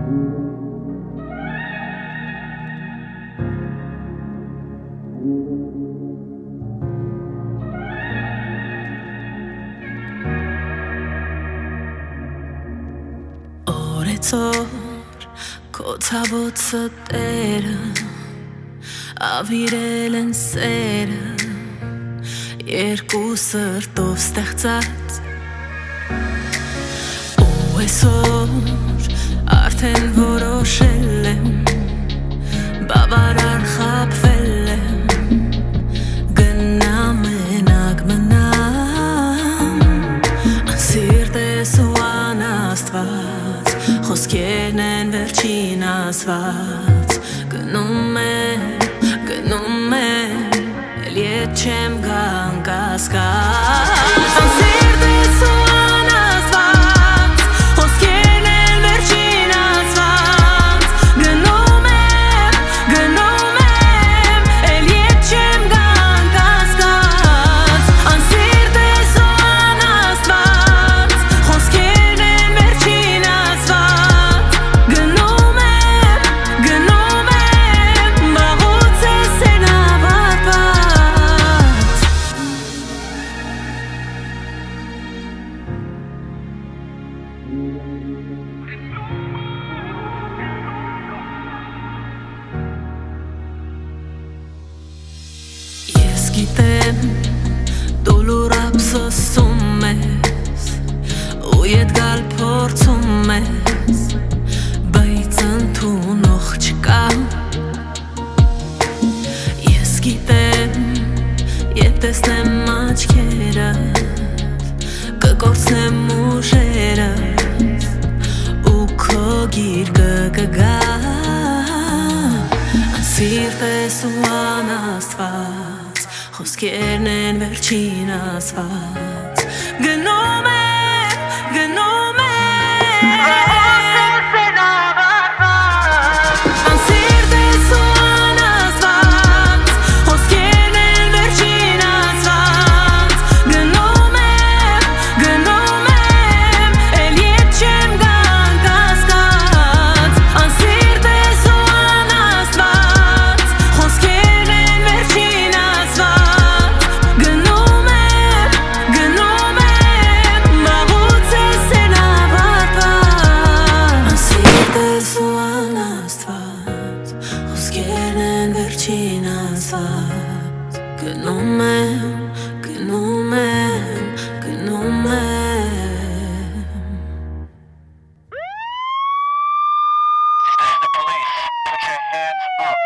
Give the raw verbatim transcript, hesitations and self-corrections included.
Օրեցօր քո ցավոցը տերը ավիրել են սերը երկու սրտով ստեղծած ու այսօր արդեն որոշել եմ բավարար խաբվել եմ գնամ մենակ մնամ անսիրտ ես ու անաստված խոսքերն են վերջին ասված գնում եմ, գնում եմ էլ ետ չեմ գան կասկած անսիրտ ես ու անաստված խոսքերն են վերջին ասված գնում եմ, գնում եմ էլ ետ չեմ գան կասկած անսիրտ ես ու անաստված խոսքերն են վերջին ասված գնում եմ, գնում եմ վաղուց ես են ավարտված Ես գիտեմ դու լուր ափսոսում ես ու ետ գալ փորձում ես բայց ընդունող չկա Ես գիտեմ ետ տեսնեմ աչքերդ կկորցնեմ ուժերս ու քո գիրկը կգա անսիրտ ես ու անաստված խոսքերն են վերջին ասված գնում եմ, գնում եմ անսիրտ ես ու անաստված խոսքերն են վերջին ասված գնում եմ, գնում եմ էլ ետ չեմ գան կասկած անսիրտ ես ու անաստված խոսքերն են վերջին ասված գնում եմ, գնում եմ վաղուց ես են ավարտված անսիրտ ես ու անաստված խոսքերն են վերջին ասված գնում եմ, գնում եմ, գնում եմ The police, put your hands up.